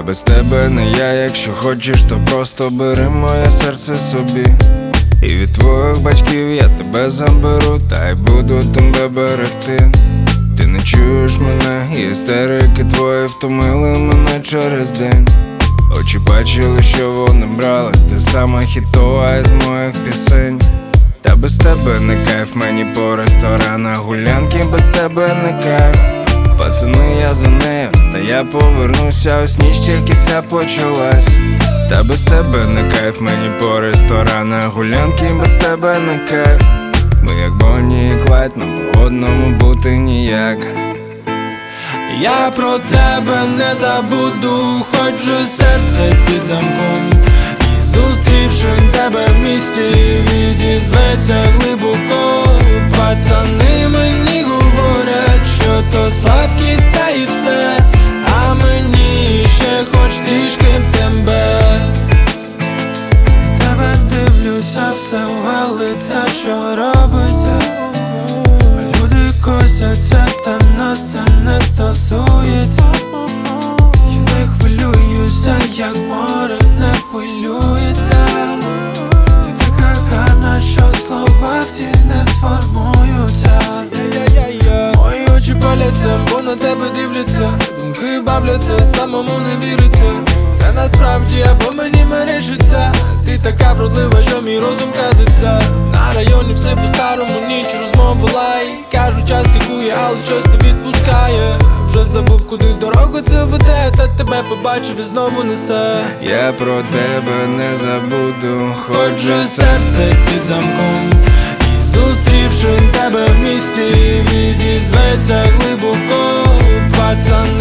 Я без тебе не я, якщо хочеш, то просто бери моє серце собі. І від твоїх батьків я тебе заберу, та й буду тебе берегти. Ти не чуєш мене, і істерики твої втомили мене через день. Очі бачили, що вони брали, ти сама хітова із моїх пісень. Та без тебе не кайф, мені по ресторанах гулянки, без тебе не кайф. Пацани, я за нею, та я повернуся, ось ніч тільки ця почалась. Та без тебе не кайф, мені по ресторанах гулянки, без тебе не кайф. Ми як Бонні і Клайд, нам по одному бути ніяк. Я про тебе не забуду, хоч же серце під замком. І зустрівши тебе в місті, відізветься глибоко. Пацани мені говорять, що то сладкість та і все, а мені ще хоч трішки б тебе. На тебе дивлюся, все валиться, що робиться. Люди косяться, та нас це не стосується. Я не хвилююся, як море не хвилюється. Ти така гарна, що слова всі не сформуються. Мої очі паляться, бо на тебе дивляться. Думки бавляться, самому не віриться. Це насправді або мені мережиться. Ти така вродлива, що мій розум казиться. На районі все по-старому, ніч розмов лай. Кажу, час лікує, але щось не відпускає. Вже забув, куди дорогу це веде, та тебе побачив і знову несе. Я про тебе не забуду, хоч же Серце під замком. І зустрівши тебе в місті, відізветься глибоко. Пацани